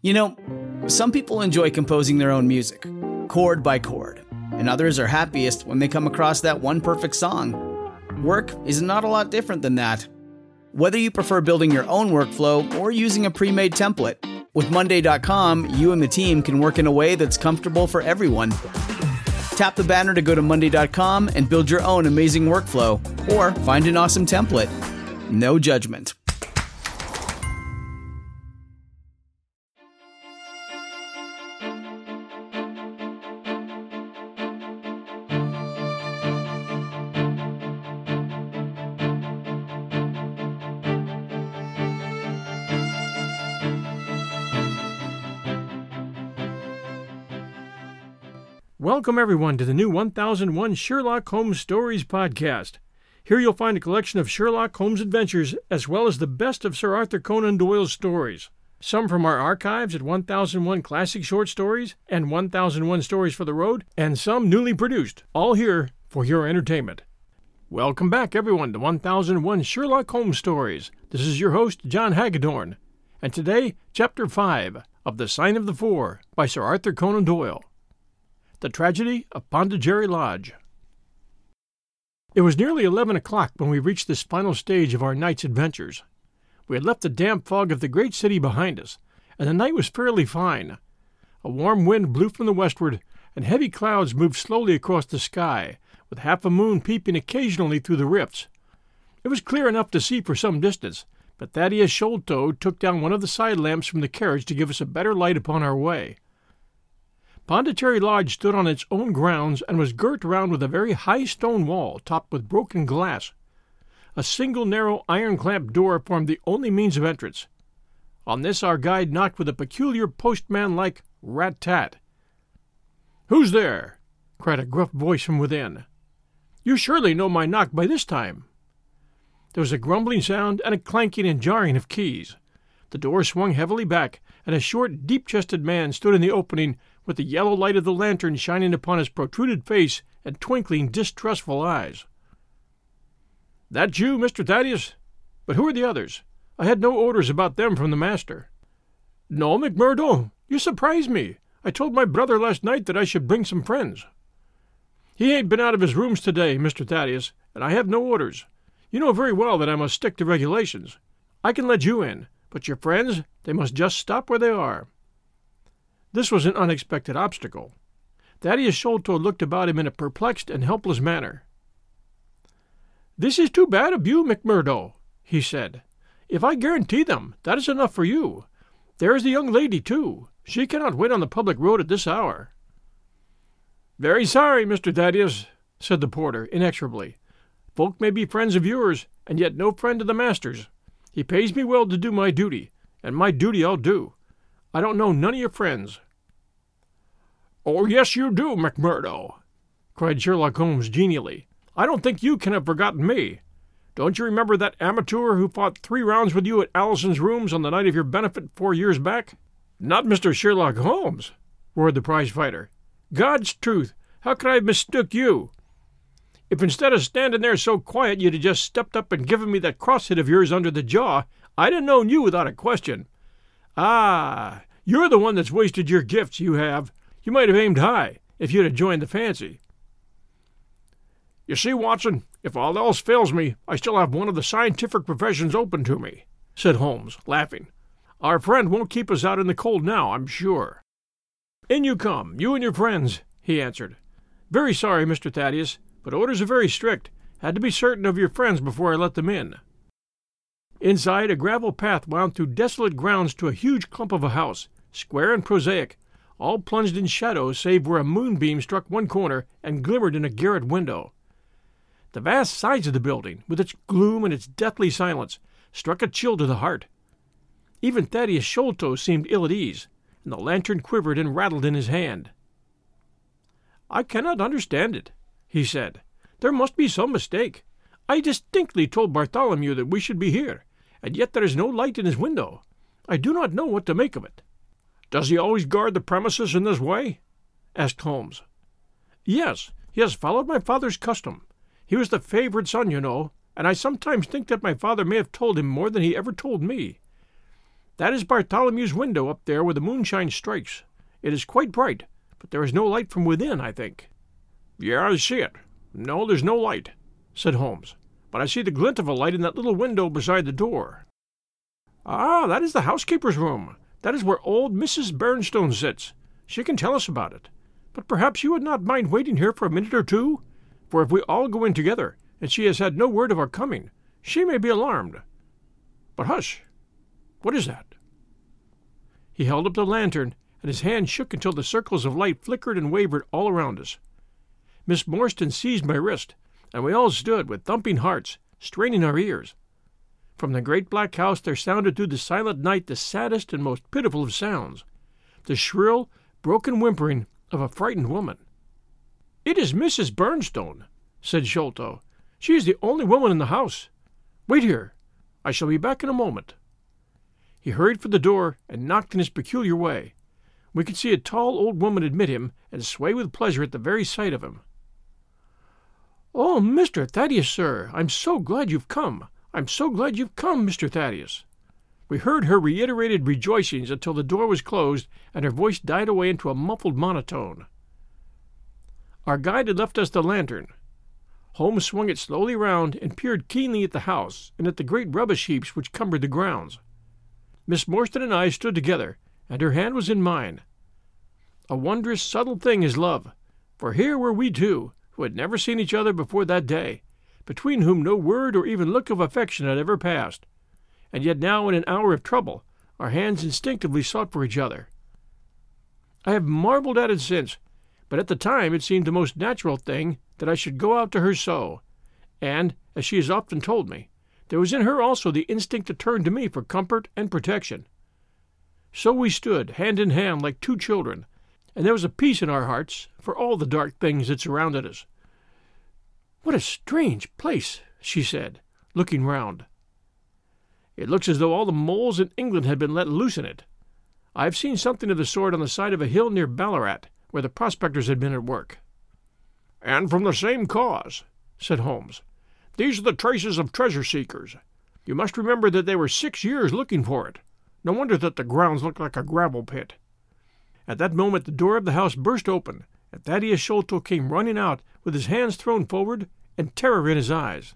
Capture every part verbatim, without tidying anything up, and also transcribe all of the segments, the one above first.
You know, some people enjoy composing their own music, chord by chord, and others are happiest when they come across that one perfect song. Work is not a lot different than that. Whether you prefer building your own workflow or using a pre-made template, with Monday dot com, you and the team can work in a way that's comfortable for everyone. Tap the banner to go to Monday dot com and build your own amazing workflow, or find an awesome template. No judgment. Welcome, everyone, to the new one thousand one Sherlock Holmes Stories podcast. Here you'll find a collection of Sherlock Holmes adventures, as well as the best of Sir Arthur Conan Doyle's stories. Some from our archives at one thousand one Classic Short Stories and one thousand one Stories for the Road, and some newly produced, all here for your entertainment. Welcome back, everyone, to one thousand one Sherlock Holmes Stories. This is your host, John Hagedorn, and today, Chapter five of The Sign of the Four by Sir Arthur Conan Doyle. The Tragedy of Pondicherry Lodge. It was nearly eleven o'clock when we reached this final stage of our night's adventures. We had left the damp fog of the great city behind us, and the night was fairly fine. A warm wind blew from the westward, and heavy clouds moved slowly across the sky, with half a moon peeping occasionally through the rifts. It was clear enough to see for some distance, but Thaddeus Sholto took down one of the side lamps from the carriage to give us a better light upon our way. Pondicherry Lodge stood on its own grounds and was girt round with a very high stone wall topped with broken glass. A single narrow iron-clamped door formed the only means of entrance. On this our guide knocked with a peculiar postman-like rat-tat. "Who's there?" cried a gruff voice from within. "You surely know my knock by this time." There was a grumbling sound and a clanking and jarring of keys. The door swung heavily back, and a short, deep-chested man stood in the opening with the yellow light of the lantern shining upon his protruded face and twinkling distrustful eyes. "That you, Mister Thaddeus? But who are the others? I had no orders about them from the master." "No, McMurdo, you surprise me. I told my brother last night that I should bring some friends." "He ain't been out of his rooms today, Mister Thaddeus, and I have no orders. You know very well that I must stick to regulations. I can let you in, but your friends, they must just stop where they are." This was an unexpected obstacle. Thaddeus Sholto looked about him in a perplexed and helpless manner. "This is too bad of you, McMurdo," he said. "If I guarantee them, that is enough for you. There is the young lady, too. She cannot wait on the public road at this hour." "Very sorry, Mister Thaddeus," said the porter, inexorably. "Folk may be friends of yours, and yet no friend of the master's. He pays me well to do my duty, and my duty I'll do. I don't know none of your friends." "Oh, yes, you do, McMurdo," cried Sherlock Holmes genially. "I don't think you can have forgotten me. Don't you remember that amateur who fought three rounds with you at Allison's rooms on the night of your benefit four years back?" "Not Mister Sherlock Holmes," roared the prize-fighter. "God's truth, how could I have mistook you? If instead of standing there so quiet you'd have just stepped up and given me that cross-hit of yours under the jaw, I'd have known you without a question. Ah, you're the one that's wasted your gifts, you have. You might have aimed high, if you'd have joined the fancy." "You see, Watson, if all else fails me, I still have one of the scientific professions open to me," said Holmes, laughing. "Our friend won't keep us out in the cold now, I'm sure." "In you come, you and your friends," he answered. "Very sorry, Mister Thaddeus, but orders are very strict. Had to be certain of your friends before I let them in." Inside, a gravel path wound through desolate grounds to a huge clump of a house, square and prosaic, all plunged in shadow save where a moonbeam struck one corner and glimmered in a garret window. The vast size of the building, with its gloom and its deathly silence, struck a chill to the heart. Even Thaddeus Sholto seemed ill at ease, and the lantern quivered and rattled in his hand. "I cannot understand it," he said. "There must be some mistake. I distinctly told Bartholomew that we should be here, and yet there is no light in his window. I do not know what to make of it." "Does he always guard the premises in this way?" asked Holmes. "Yes, he has followed my father's custom. He was the favourite son, you know, and I sometimes think that my father may have told him more than he ever told me. That is Bartholomew's window up there where the moonshine strikes. It is quite bright, but there is no light from within, I think." "Yeah, I see it. No, there's no light," said Holmes. "But I see the glint of a light in that little window beside the door." "Ah, that is the housekeeper's room. That is where old Missus Bernstone sits. She can tell us about it. But perhaps you would not mind waiting here for a minute or two? For if we all go in together, and she has had no word of our coming, she may be alarmed. But hush! What is that?" He held up the lantern, and his hand shook until the circles of light flickered and wavered all around us. Miss Morstan seized my wrist, and we all stood with thumping hearts, straining our ears. From the great black house there sounded through the silent night the saddest and most pitiful of sounds, the shrill, broken whimpering of a frightened woman. "It is Missus Bernstone," said Sholto. "She is the only woman in the house. Wait here. I shall be back in a moment." He hurried for the door and knocked in his peculiar way. We could see a tall old woman admit him and sway with pleasure at the very sight of him. "Oh, Mister Thaddeus, sir, I'm so glad you've come. I'm so glad you've come, Mister Thaddeus." We heard her reiterated rejoicings until the door was closed and her voice died away into a muffled monotone. Our guide had left us the lantern. Holmes swung it slowly round and peered keenly at the house and at the great rubbish heaps which cumbered the grounds. Miss Morstan and I stood together, and her hand was in mine. A wondrous subtle thing is love, for here were we two, who had never seen each other before that day, between whom no word or even look of affection had ever passed, and yet now in an hour of trouble our hands instinctively sought for each other. I have marveled at it since, but at the time it seemed the most natural thing that I should go out to her so, and, as she has often told me, there was in her also the instinct to turn to me for comfort and protection. So we stood, hand in hand, like two children, and there was a peace in our hearts for all the dark things that surrounded us. "What a strange place," she said, looking round. "It looks as though all the moles in England had been let loose in it. I have seen something of the sort on the side of a hill near Ballarat, where the prospectors had been at work." "And from the same cause," said Holmes. "These are the traces of treasure-seekers. You must remember that they were six years looking for it. No wonder that the grounds look like a gravel pit." At that moment the door of the house burst open, and Thaddeus Sholto came running out with his hands thrown forward and terror in his eyes.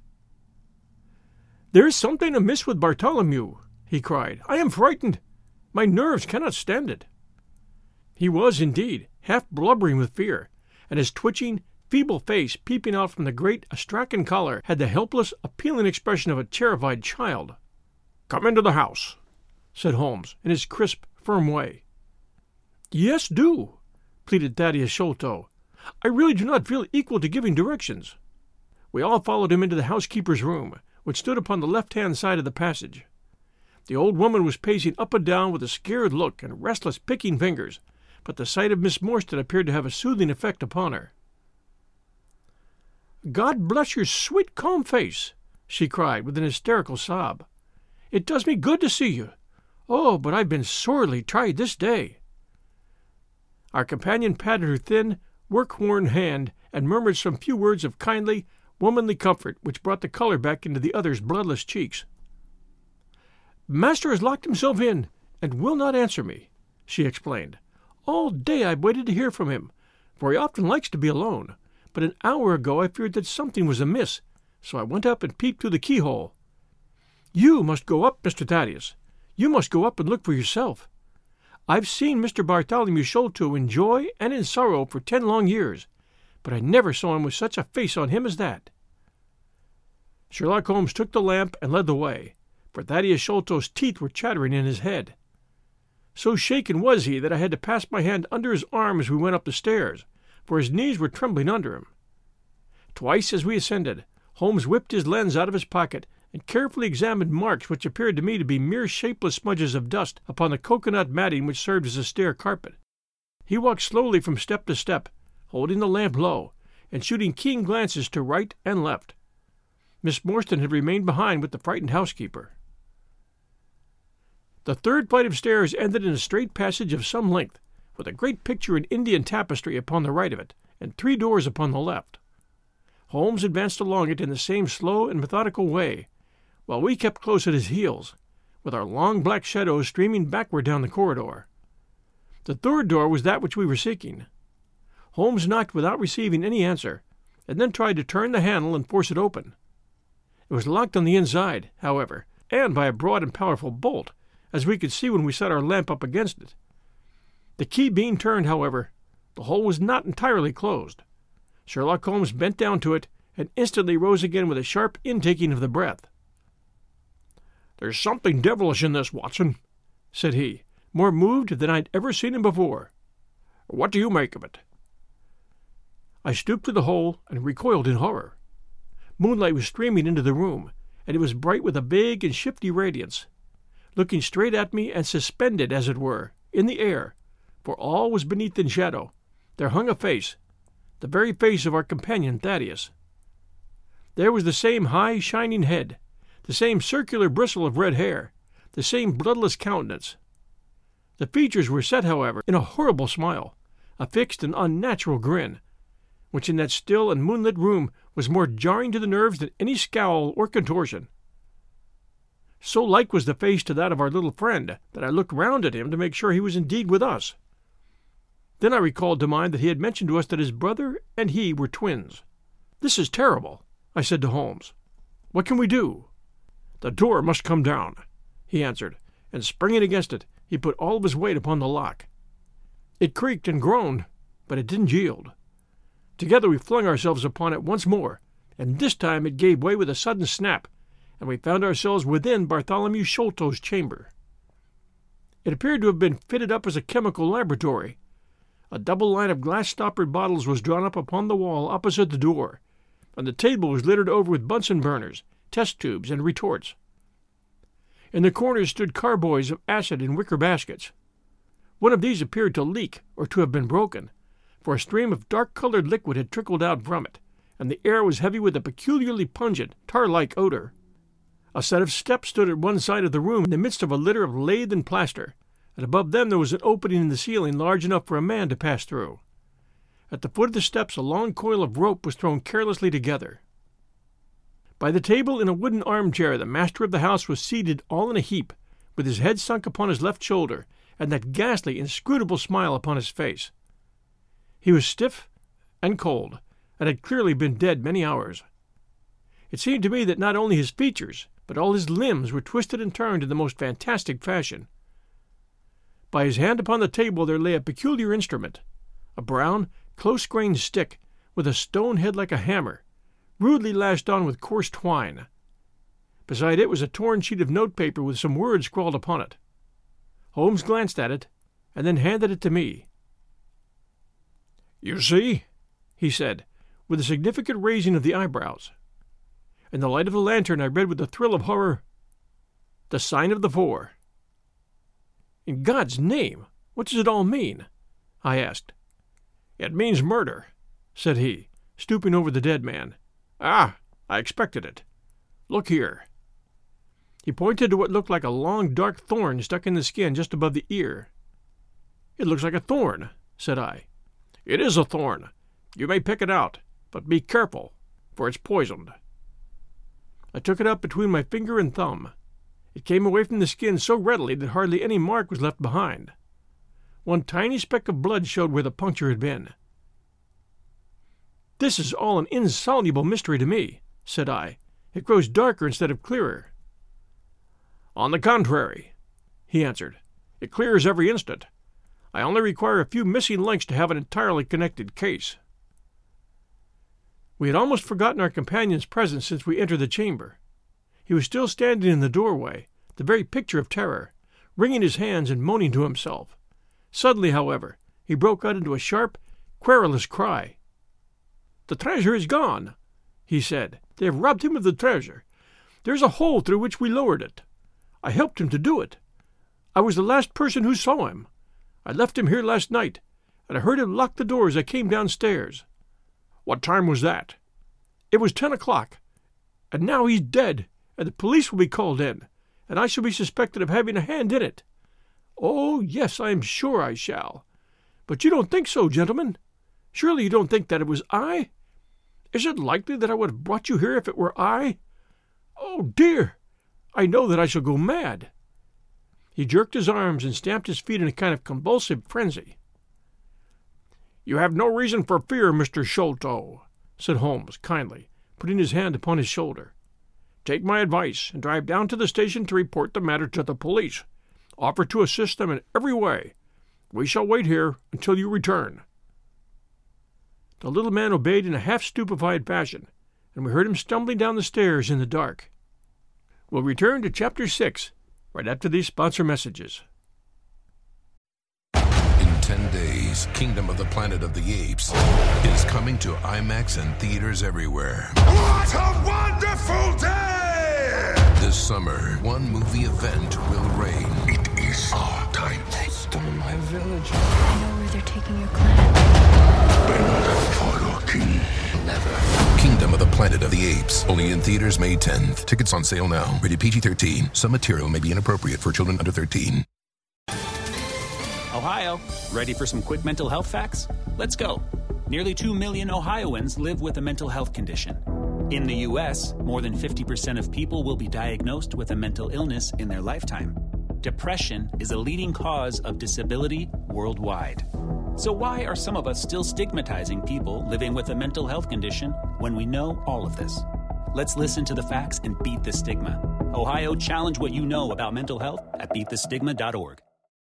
"There is something amiss with Bartholomew," he cried. "I am frightened. My nerves cannot stand it." He was, indeed, half blubbering with fear, and his twitching, feeble face peeping out from the great Astrakhan collar had the helpless, appealing expression of a terrified child. "Come into the house," said Holmes, in his crisp, firm way. "Yes, do," pleaded Thaddeus Sholto. "I really do not feel equal to giving directions." We all followed him into the housekeeper's room, which stood upon the left-hand side of the passage. The old woman was pacing up and down with a scared look and restless picking fingers, but the sight of Miss Morstan appeared to have a soothing effect upon her. "God bless your sweet, calm face," she cried with an hysterical sob. "It does me good to see you. Oh, but I've been sorely tried this day." Our companion patted her thin, work-worn hand and murmured some few words of kindly, womanly comfort which brought the color back into the other's bloodless cheeks. "Master has locked himself in and will not answer me," she explained. "All day I've waited to hear from him, for he often likes to be alone. But an hour ago I feared that something was amiss, so I went up and peeped through the keyhole. You must go up, Mister Thaddeus. You must go up and look for yourself. I've seen Mister Bartholomew Sholto in joy and in sorrow for ten long years, but I never saw him with such a face on him as that." Sherlock Holmes took the lamp and led the way, for Thaddeus Sholto's teeth were chattering in his head. So shaken was he that I had to pass my hand under his arm as we went up the stairs, for his knees were trembling under him. Twice as we ascended, Holmes whipped his lens out of his pocket and carefully examined marks which appeared to me to be mere shapeless smudges of dust upon the cocoanut matting which served as a stair carpet. He walked slowly from step to step, holding the lamp low, and shooting keen glances to right and left. Miss Morstan had remained behind with the frightened housekeeper. The third flight of stairs ended in a straight passage of some length, with a great picture in Indian tapestry upon the right of it, and three doors upon the left. Holmes advanced along it in the same slow and methodical way, while we kept close at his heels, with our long black shadows streaming backward down the corridor. The third door was that which we were seeking. Holmes knocked without receiving any answer, and then tried to turn the handle and force it open. It was locked on the inside, however, and by a broad and powerful bolt, as we could see when we set our lamp up against it. The key being turned, however, the hole was not entirely closed. Sherlock Holmes bent down to it and instantly rose again with a sharp intaking of the breath. "There's something devilish in this, Watson," said he, more moved than I'd ever seen him before. "What do you make of it?" I stooped to the hole and recoiled in horror. Moonlight was streaming into the room, and it was bright with a vague and shifty radiance. Looking straight at me and suspended, as it were, in the air, for all was beneath in shadow, there hung a face, the very face of our companion Thaddeus. There was the same high, shining head, the same circular bristle of red hair, the same bloodless countenance. The features were set, however, in a horrible smile, a fixed and unnatural grin, which in that still and moonlit room was more jarring to the nerves than any scowl or contortion. So like was the face to that of our little friend that I looked round at him to make sure he was indeed with us. Then I recalled to mind that he had mentioned to us that his brother and he were twins. "This is terrible," I said to Holmes. "What can we do?" "The door must come down," he answered, and springing against it, he put all of his weight upon the lock. It creaked and groaned, but it didn't yield. Together we flung ourselves upon it once more, and this time it gave way with a sudden snap, and we found ourselves within Bartholomew Sholto's chamber. It appeared to have been fitted up as a chemical laboratory. A double line of glass-stoppered bottles was drawn up upon the wall opposite the door, and the table was littered over with Bunsen burners, test tubes, and retorts. In the corners stood carboys of acid in wicker baskets. One of these appeared to leak or to have been broken, for a stream of dark-colored liquid had trickled out from it, and the air was heavy with a peculiarly pungent, tar-like odor. A set of steps stood at one side of the room in the midst of a litter of lath and plaster, and above them there was an opening in the ceiling large enough for a man to pass through. At the foot of the steps a long coil of rope was thrown carelessly together. By the table in a wooden armchair the master of the house was seated all in a heap, with his head sunk upon his left shoulder, and that ghastly, inscrutable smile upon his face. He was stiff and cold, and had clearly been dead many hours. It seemed to me that not only his features, but all his limbs were twisted and turned in the most fantastic fashion. By his hand upon the table there lay a peculiar instrument, a brown, close-grained stick, with a stone head like a hammer, rudely lashed on with coarse twine. Beside it was a torn sheet of notepaper with some words scrawled upon it. Holmes glanced at it, and then handed it to me. "You see," he said, with a significant raising of the eyebrows. In the light of the lantern I read with a thrill of horror, "The Sign of the Four." "In God's name, what does it all mean?" I asked. "It means murder," said he, stooping over the dead man. "Ah, I expected it. Look here." He pointed to what looked like a long dark thorn stuck in the skin just above the ear. "It looks like a thorn," said I. "It is a thorn. You may pick it out, but be careful, for it's poisoned." I took it up between my finger and thumb. It came away from the skin so readily that hardly any mark was left behind. One tiny speck of blood showed where the puncture had been. "This is all an insoluble mystery to me," said I. "It grows darker instead of clearer." "On the contrary," he answered, "it clears every instant. I only require a few missing links to have an entirely connected case." We had almost forgotten our companion's presence since we entered the chamber. He was still standing in the doorway, the very picture of terror, wringing his hands and moaning to himself. Suddenly, however, he broke out into a sharp, querulous cry. "The treasure is gone," he said. "They have robbed him of the treasure. There's a hole through which we lowered it. I helped him to do it. I was the last person who saw him. I left him here last night, and I heard him lock the door as I came downstairs." "What time was that?" "It was ten o'clock. And now he's dead, and the police will be called in, and I shall be suspected of having a hand in it. Oh, yes, I am sure I shall. But you don't think so, gentlemen? Surely you don't think that it was I? Is it likely that I would have brought you here if it were I? Oh, dear! I know that I shall go mad. He jerked his arms and stamped his feet in a kind of convulsive frenzy. "You have no reason for fear, Mister Sholto," said Holmes kindly, putting his hand upon his shoulder. "Take my advice and drive down to the station to report the matter to the police. Offer to assist them in every way. We shall wait here until you return." The little man obeyed in a half-stupefied fashion, and we heard him stumbling down the stairs in the dark. We'll return to Chapter six right after these sponsor messages. In ten days, Kingdom of the Planet of the Apes is coming to IMAX and theaters everywhere. What a wonderful day! This summer, one movie event will reign. It is our time. They stole my village. I know where they're taking your clan. Bend for your king. Never. Kingdom of the Planet of the Apes. Only in theaters May tenth. Tickets on sale now. Rated P G thirteen. Some material may be inappropriate for children under thirteen. Ohio, ready for some quick mental health facts? Let's go. Nearly two million Ohioans live with a mental health condition. In the U S, more than fifty percent of people will be diagnosed with a mental illness in their lifetime. Depression is a leading cause of disability worldwide. So why are some of us still stigmatizing people living with a mental health condition when we know all of this? Let's listen to the facts and beat the stigma. Ohio, challenge what you know about mental health at beat the stigma dot org.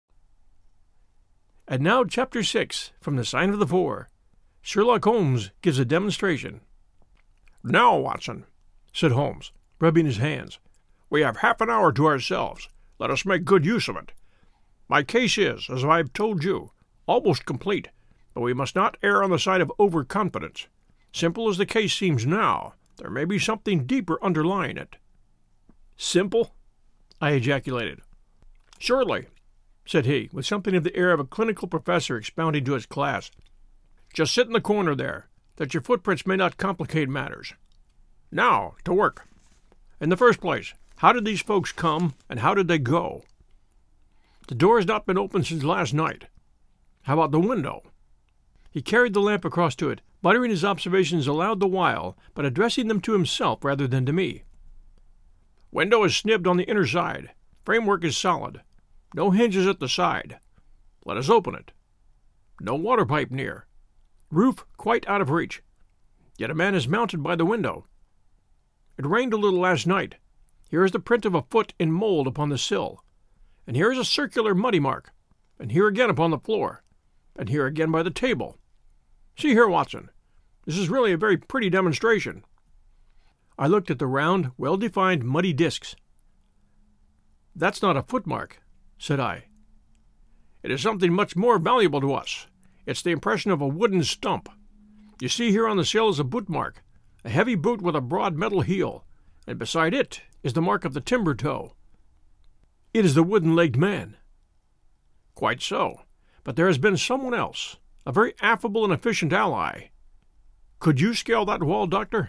And now Chapter six, from The Sign of the Four. Sherlock Holmes gives a demonstration. "Now, Watson," said Holmes, rubbing his hands, "we have half an hour to ourselves. Let us make good use of it. My case is, as I have told you, almost complete, but we must not err on the side of overconfidence. Simple as the case seems now, there may be something deeper underlying it." "Simple?" I ejaculated. "Surely," said he, with something of the air of a clinical professor expounding to his class. "Just sit in the corner there, that your footprints may not complicate matters. Now, to work. In the first place, how did these folks come, and how did they go? The door has not been opened since last night. How about the window?" He carried the lamp across to it, muttering his observations aloud the while, but addressing them to himself rather than to me. "Window is snibbed on the inner side. Framework is solid. No hinges at the side. Let us open it. No water pipe near. Roof quite out of reach. Yet a man is mounted by the window. It rained a little last night. Here is the print of a foot in mold upon the sill. And here is a circular muddy mark. And here again upon the floor. And here again by the table. See here, Watson. This is really a very pretty demonstration." I looked at the round, well-defined muddy discs. "That's not a footmark," said I. "It is something much more valuable to us. It's the impression of a wooden stump. You see here on the sill is a boot mark, a heavy boot with a broad metal heel, and beside it is the mark of the timber toe. It is the wooden-legged man." "Quite so, but there has been someone else, a very affable and efficient ally. Could you scale that wall, Doctor?"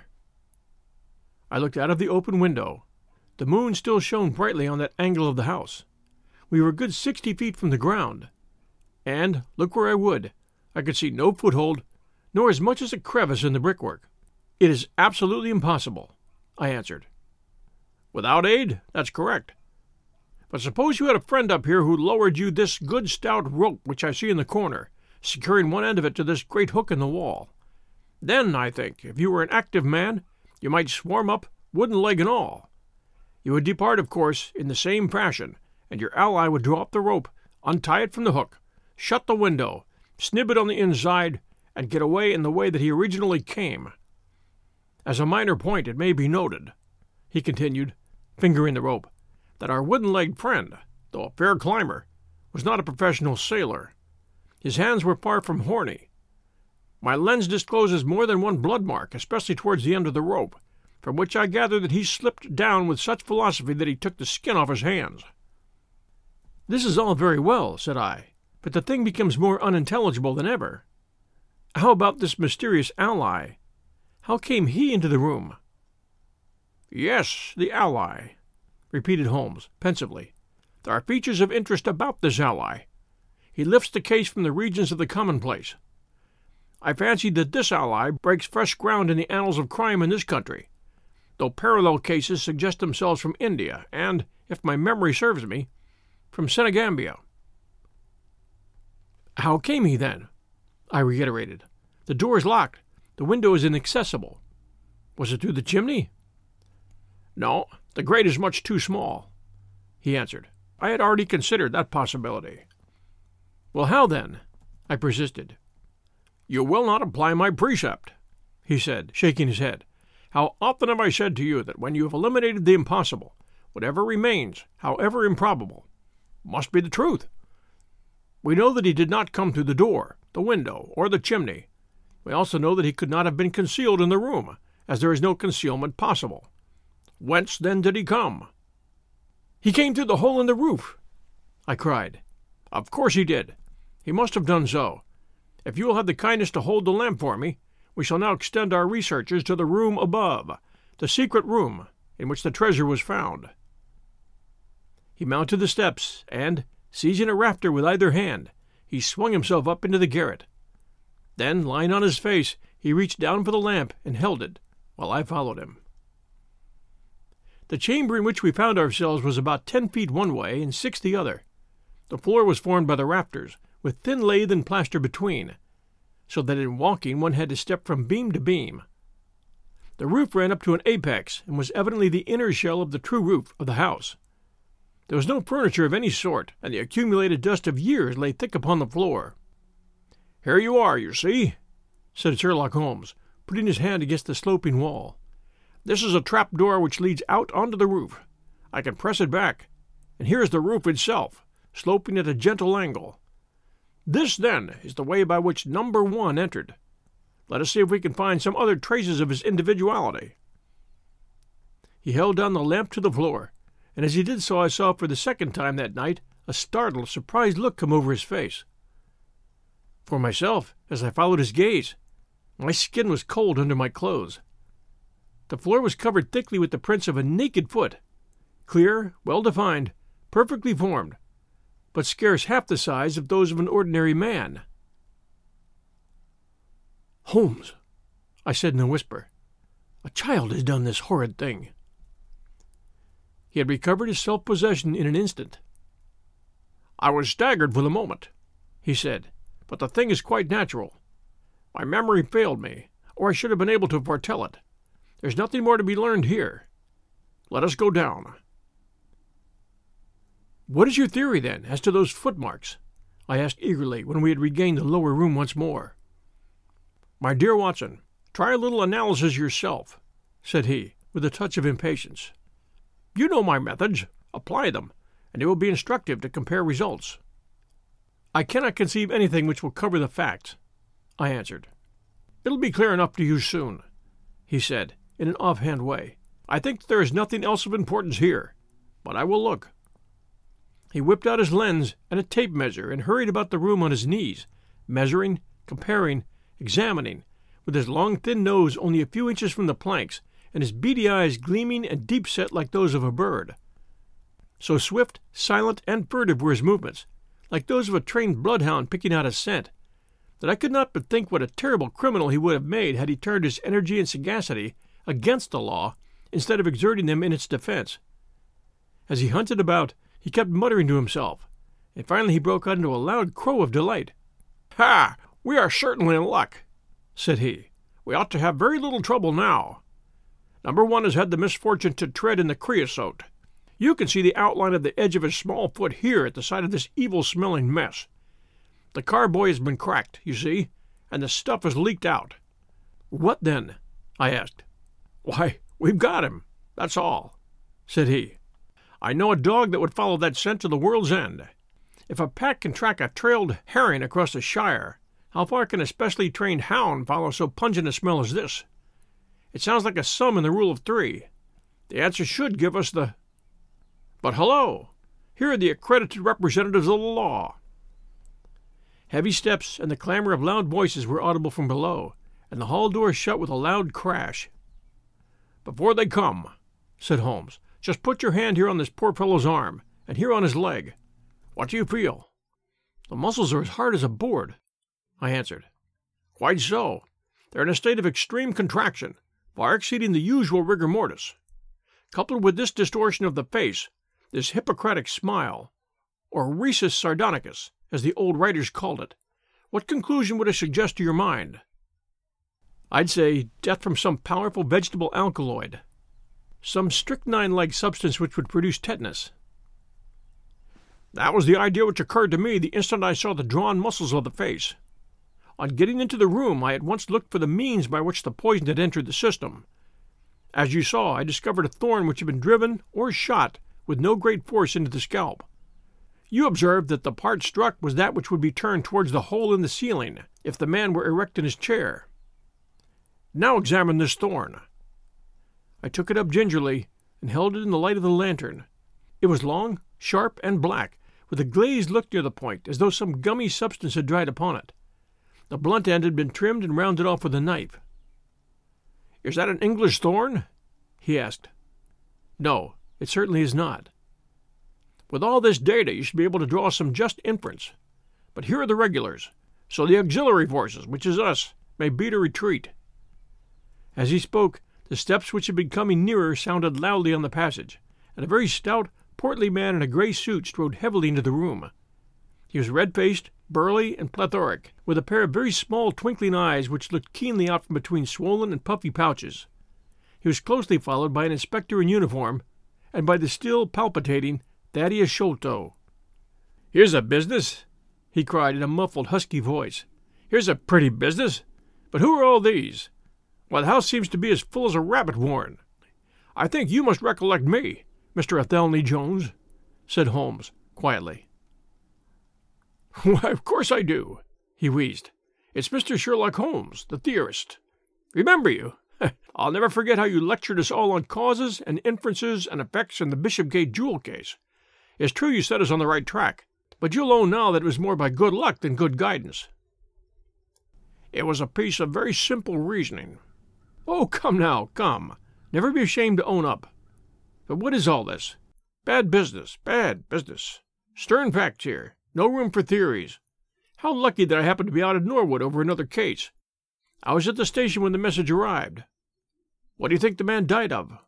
I looked out of the open window. The moon still shone brightly on that angle of the house. We were a good sixty feet from the ground, and, look where I would, I could see no foothold, nor as much as a crevice in the brickwork. "It is absolutely impossible," I answered. "Without aid, that's correct. But suppose you had a friend up here who lowered you this good stout rope which I see in the corner, securing one end of it to this great hook in the wall. Then, I think, if you were an active man, you might swarm up, wooden leg and all. You would depart, of course, in the same fashion, and your ally would draw up the rope, untie it from the hook, shut the window, snib it on the inside, and get away in the way that he originally came. As a minor point, it may be noted," he continued, fingering the rope, "that our wooden-legged friend, though a fair climber, was not a professional sailor. His hands were far from horny. My lens discloses more than one blood mark, especially towards the end of the rope, from which I gather that he slipped down with such philosophy that he took the skin off his hands." "This is all very well," said I, "but the thing becomes more unintelligible than ever. How about this mysterious ally? How came he into the room?" "Yes, the ally," repeated Holmes, pensively. "There are features of interest about this ally. He lifts the case from the regions of the commonplace. I fancy that this ally breaks fresh ground in the annals of crime in this country, though parallel cases suggest themselves from India, and, if my memory serves me, From Senegambia. How came he, then? I reiterated. The door is locked. The window is inaccessible. Was it through the chimney? No, the grate is much too small, he answered. I had already considered that possibility. Well, how then? I persisted. You will not apply my precept, he said, shaking his head. How often have I said to you that when you have eliminated the impossible, whatever remains, however improbable, must be the truth? We know that he did not come through the door, the window, or the chimney. We also know that he could not have been concealed in the room, as there is no concealment possible. Whence, then, did he come? He came through the hole in the roof, I cried. Of course he did. He must have done so. If you will have the kindness to hold the lamp for me, we shall now extend our researches to the room above, the secret room in which the treasure was found. He mounted the steps, and, seizing a rafter with either hand, he swung himself up into the garret. Then, lying on his face, he reached down for the lamp and held it, while I followed him. The chamber in which we found ourselves was about ten feet one way and six the other. The floor was formed by the rafters, with thin lath and plaster between, so that in walking one had to step from beam to beam. The roof ran up to an apex and was evidently the inner shell of the true roof of the house. There was no furniture of any sort, and the accumulated dust of years lay thick upon the floor. Here you are, you see, said Sherlock Holmes, putting his hand against the sloping wall. This is a trap-door which leads out onto the roof. I can press it back, and here is the roof itself, sloping at a gentle angle. This, then, is the way by which number one entered. Let us see if we can find some other traces of his individuality. He held down the lamp to the floor, and as he did so I saw for the second time that night a startled, surprised look come over his face. For myself, as I followed his gaze, my skin was cold under my clothes. The floor was covered thickly with the prints of a naked foot, clear, well-defined, perfectly formed, but scarce half the size of those of an ordinary man. Holmes, I said in a whisper, a child has done this horrid thing. He had recovered his self-possession in an instant. I was staggered for the moment, he said, but the thing is quite natural. My memory failed me, or I should have been able to foretell it. There's nothing more to be learned here. Let us go down. What is your theory, then, as to those footmarks? I asked eagerly when we had regained the lower room once more. My dear Watson, try a little analysis yourself, said he, with a touch of impatience. You know my methods. Apply them, and it will be instructive to compare results. I cannot conceive anything which will cover the facts, I answered. It'll be clear enough to you soon, he said, in an offhand way. I think that there is nothing else of importance here, but I will look. He whipped out his lens and a tape measure and hurried about the room on his knees, measuring, comparing, examining, with his long thin nose only a few inches from the planks, and his beady eyes gleaming and deep-set like those of a bird. So swift, silent, and furtive were his movements, like those of a trained bloodhound picking out a scent, that I could not but think what a terrible criminal he would have made had he turned his energy and sagacity against the law instead of exerting them in its defense. As he hunted about, he kept muttering to himself, and finally he broke out into a loud crow of delight. Ha! We are certainly in luck, said he. We ought to have very little trouble now. Number one has had the misfortune to tread in the creosote. You can see the outline of the edge of his small foot here at the side of this evil-smelling mess. The carboy has been cracked, you see, and the stuff has leaked out. What then? I asked. Why, we've got him, that's all, said he. I know a dog that would follow that scent to the world's end. If a pack can track a trailed herring across a shire, how far can a specially trained hound follow so pungent a smell as this? It sounds like a sum in the rule of three. The answer should give us the... But hello! Here are the accredited representatives of the law. Heavy steps and the clamor of loud voices were audible from below, and the hall door shut with a loud crash. Before they come, said Holmes, just put your hand here on this poor fellow's arm, and here on his leg. What do you feel? The muscles are as hard as a board, I answered. Quite so. They're in a state of extreme contraction, far exceeding the usual rigor mortis. Coupled with this distortion of the face, this Hippocratic smile, or Rhesus sardonicus, as the old writers called it, what conclusion would it suggest to your mind? I'd say death from some powerful vegetable alkaloid, some strychnine-like substance which would produce tetanus. That was the idea which occurred to me the instant I saw the drawn muscles of the face. On getting into the room, I at once looked for the means by which the poison had entered the system. As you saw, I discovered a thorn which had been driven or shot with no great force into the scalp. You observed that the part struck was that which would be turned towards the hole in the ceiling if the man were erect in his chair. Now examine this thorn. I took it up gingerly and held it in the light of the lantern. It was long, sharp, and black, with a glazed look near the point, as though some gummy substance had dried upon it. The blunt end had been trimmed and rounded off with a knife. "Is that an English thorn?" he asked. "No, it certainly is not." "With all this data, you should be able to draw some just inference. But here are the regulars, so the auxiliary forces, which is us, may beat a retreat." As he spoke, the steps which had been coming nearer sounded loudly on the passage, and a very stout, portly man in a grey suit strode heavily into the room. He was red-faced, burly, and plethoric, with a pair of very small twinkling eyes which looked keenly out from between swollen and puffy pouches. He was closely followed by an inspector in uniform, and by the still palpitating Thaddeus Sholto. "Here's a business!" he cried in a muffled, husky voice. "Here's a pretty business! But who are all these? Why, the house seems to be as full as a rabbit warren. I think you must recollect me, Mister Athelney Jones," said Holmes, quietly. "Why, of course I do," he wheezed. "It's Mister Sherlock Holmes, the theorist. Remember you? I'll never forget how you lectured us all on causes and inferences and effects in the Bishopgate jewel case. It's true you set us on the right track, but you'll own now that it was more by good luck than good guidance." "It was a piece of very simple reasoning." "Oh, come now, come. Never be ashamed to own up. But what is all this? Bad business, bad business. Stern facts here. No room for theories. How lucky that I happened to be out at Norwood over another case. I was at the station when the message arrived. What do you think the man died of?"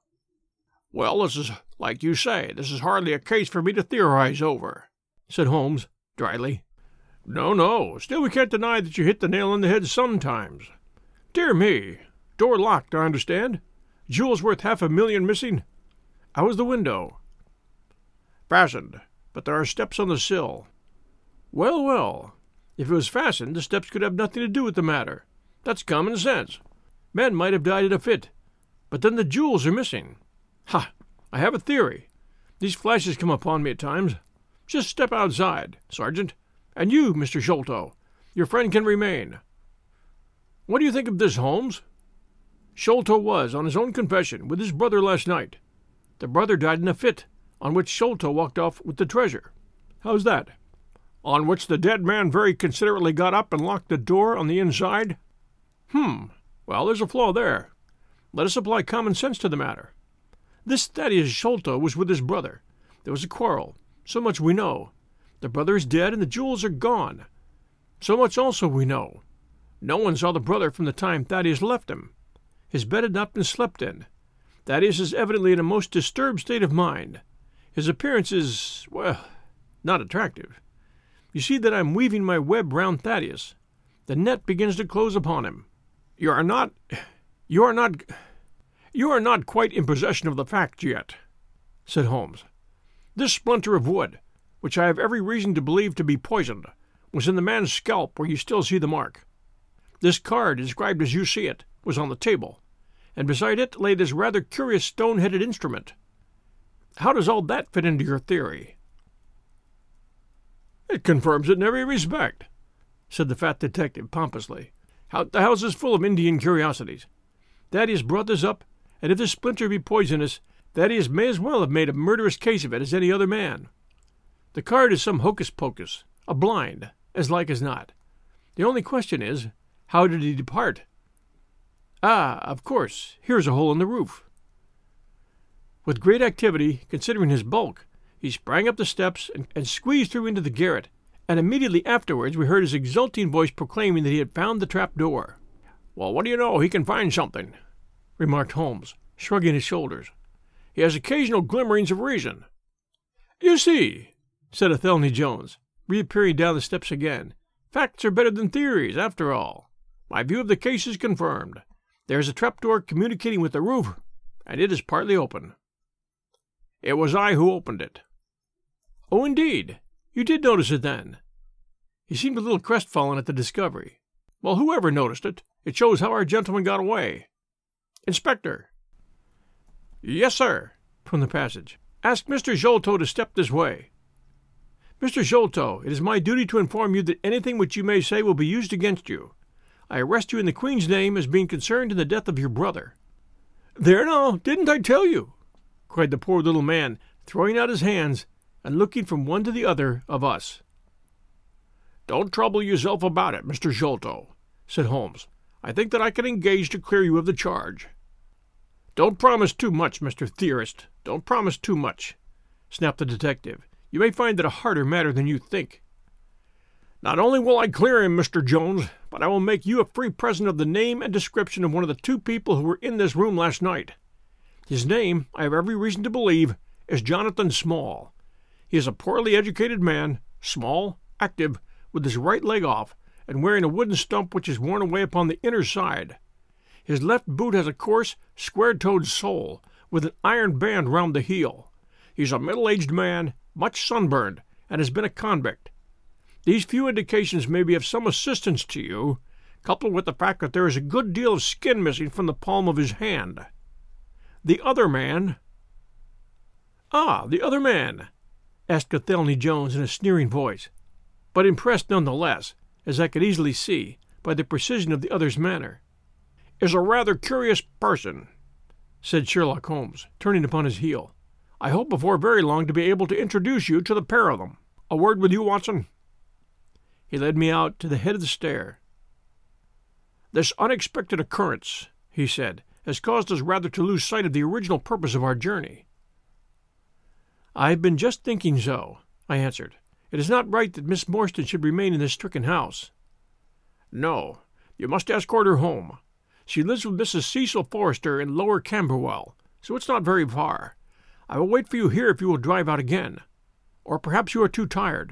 "Well, this is, like you say, this is hardly a case for me to theorize over," said Holmes, dryly. "No, no. Still, we can't deny that you hit the nail on the head sometimes. Dear me. Door locked, I understand. Jewels worth half a million missing. How was the window?" "Fastened, but there are steps on the sill." "Well, well. If it was fastened, the steps could have nothing to do with the matter. That's common sense. Men might have died in a fit, but then the jewels are missing. Ha! I have a theory. These flashes come upon me at times. Just step outside, Sergeant, and you, Mister Sholto, your friend can remain. What do you think of this, Holmes? Sholto was, on his own confession, with his brother last night. The brother died in a fit, on which Sholto walked off with the treasure. How's that? On which the dead man very considerately got up and locked the door on the inside? Hmm. Well, there's a flaw there. Let us apply common sense to the matter. This Thaddeus Sholto was with his brother. There was a quarrel. So much we know. The brother is dead and the jewels are gone. So much also we know. No one saw the brother from the time Thaddeus left him. His bed had not been slept in. Thaddeus is evidently in a most disturbed state of mind. His appearance is, well, not attractive. You see that I am weaving my web round Thaddeus. The net begins to close upon him. You are not... You are not... You are not quite in possession of the facts yet, said Holmes. This splinter of wood, which I have every reason to believe to be poisoned, was in the man's scalp where you still see the mark. This card, described as you see it, was on the table, and beside it lay this rather curious stone-headed instrument. How does all that fit into your theory? It confirms it in every respect, said the fat detective pompously. How, the house is full of Indian curiosities. Thaddeus brought this up, and if this splinter be poisonous, Thaddeus may as well have made a murderous case of it as any other man. The card is some hocus-pocus, a blind, as like as not. The only question is, how did he depart? Ah, of course, here's a hole in the roof. With great activity, considering his bulk, he sprang up the steps and, and squeezed through into the garret, and immediately afterwards we heard his exulting voice proclaiming that he had found the trap door. Well, what do you know, he can find something, remarked Holmes, shrugging his shoulders. He has occasional glimmerings of reason. You see, said Athelney Jones, reappearing down the steps again. "Facts are better than theories, after all. My view of the case is confirmed. There is a trapdoor communicating with the roof, and it is partly open." "It was I who opened it." "Oh, indeed. You did notice it, then?" He seemed a little crestfallen at the discovery. "Well, whoever noticed it, it shows how our gentleman got away. Inspector." "Yes, sir," from the passage. "Ask Mister Sholto to step this way." "Mister Sholto, it is my duty to inform you that anything which you may say will be used against you. I arrest you in the Queen's name as being concerned in the death of your brother." "There now, didn't I tell you?" cried the poor little man, throwing out his hands and looking from one to the other of us. "Don't trouble yourself about it, Mister Sholto," said Holmes. "I think that I can engage to clear you of the charge." "Don't promise too much, Mister Theorist. Don't promise too much," snapped the detective. "You may find it a harder matter than you think." "Not only will I clear him, Mister Jones, but I will make you a free present of the name and description of one of the two people who were in this room last night. His name, I have every reason to believe, is Jonathan Small. He is a poorly educated man, small, active, with his right leg off, and wearing a wooden stump which is worn away upon the inner side. His left boot has a coarse, square-toed sole, with an iron band round the heel. He is a middle-aged man, much sunburned, and has been a convict. These few indications may be of some assistance to you, coupled with the fact that there is a good deal of skin missing from the palm of his hand. The other man—" "Ah, the other man?" asked Athelney Jones in a sneering voice, but impressed none the less, as I could easily see, by the precision of the other's manner. "Is a rather curious person," said Sherlock Holmes, turning upon his heel. "I hope before very long to be able to introduce you to the pair of them. A word with you, Watson." He led me out to the head of the stair. "This unexpected occurrence," he said, "has caused us rather to lose sight of the original purpose of our journey." "I've been just thinking so," I answered. "It is not right that Miss Morstan should remain in this stricken house." "No, you must escort her home. She lives with Missus Cecil Forrester in Lower Camberwell, so it's not very far. I will wait for you here if you will drive out again. Or perhaps you are too tired."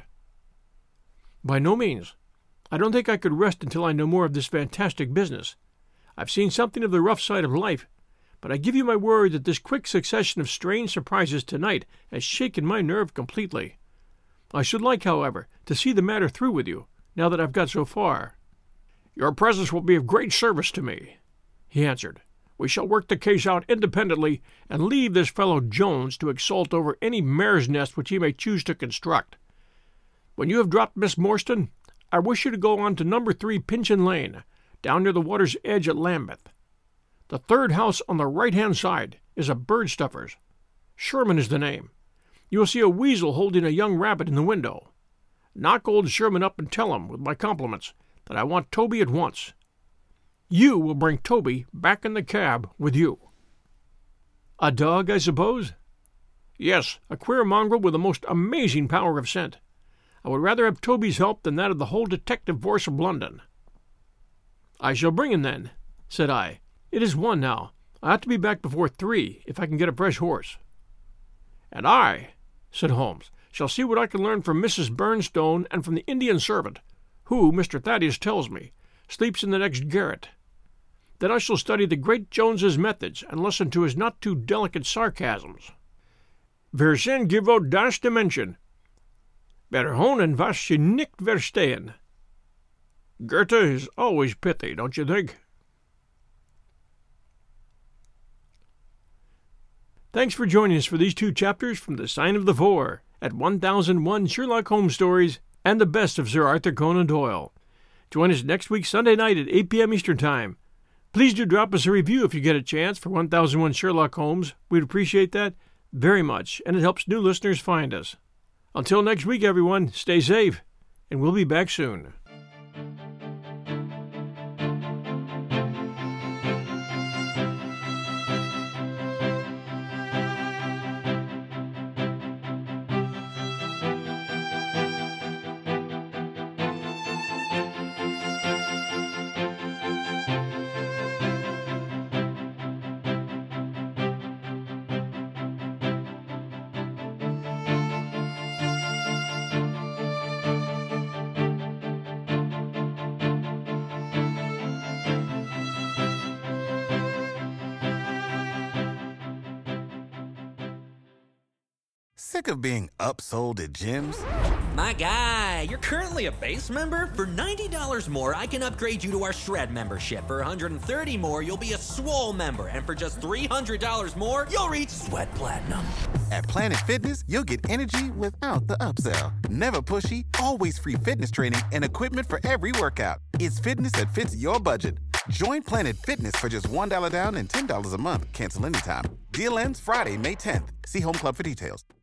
"By no means. I don't think I could rest until I know more of this fantastic business. I've seen something of the rough side of life, but I give you my word that this quick succession of strange surprises tonight has shaken my nerve completely. I should like, however, to see the matter through with you, now that I've got so far." "Your presence will be of great service to me," he answered. "We shall work the case out independently and leave this fellow Jones to exult over any mare's nest which he may choose to construct. When you have dropped Miss Morstan, I wish you to go on to number three Pinchin Lane, down near the water's edge at Lambeth. The third house on the right-hand side is a bird stuffer's. Sherman is the name. You will see a weasel holding a young rabbit in the window. Knock old Sherman up and tell him, with my compliments, that I want Toby at once. You will bring Toby back in the cab with you." "A dog, I suppose?" "Yes, a queer mongrel with a most amazing power of scent. I would rather have Toby's help than that of the whole detective force of London." "I shall bring him, then," said I. "It is one now. I ought to be back before three, if I can get a fresh horse." "And I," said Holmes, "shall see what I can learn from Missus Bernstone and from the Indian servant, who, Mister Thaddeus tells me, sleeps in the next garret. Then I shall study the great Jones's methods and listen to his not too delicate sarcasms. Wir sind gewohnt das to mention. Verhonen was sie nicht verstehen. Goethe is always pithy, don't you think?" Thanks for joining us for these two chapters from The Sign of the Four at one thousand one Sherlock Holmes Stories and the best of Sir Arthur Conan Doyle. Join us next week Sunday night at eight p.m. Eastern Time. Please do drop us a review if you get a chance for one thousand one Sherlock Holmes. We'd appreciate that very much, and it helps new listeners find us. Until next week, everyone, stay safe, and we'll be back soon. Sick of being upsold at gyms? My guy, you're currently a base member? For ninety dollars more, I can upgrade you to our Shred membership. For one hundred thirty dollars more, you'll be a Swole member. And for just three hundred dollars more, you'll reach Sweat Platinum. At Planet Fitness, you'll get energy without the upsell. Never pushy, always free fitness training and equipment for every workout. It's fitness that fits your budget. Join Planet Fitness for just one dollar down and ten dollars a month. Cancel anytime. Deal ends Friday, May tenth. See Home Club for details.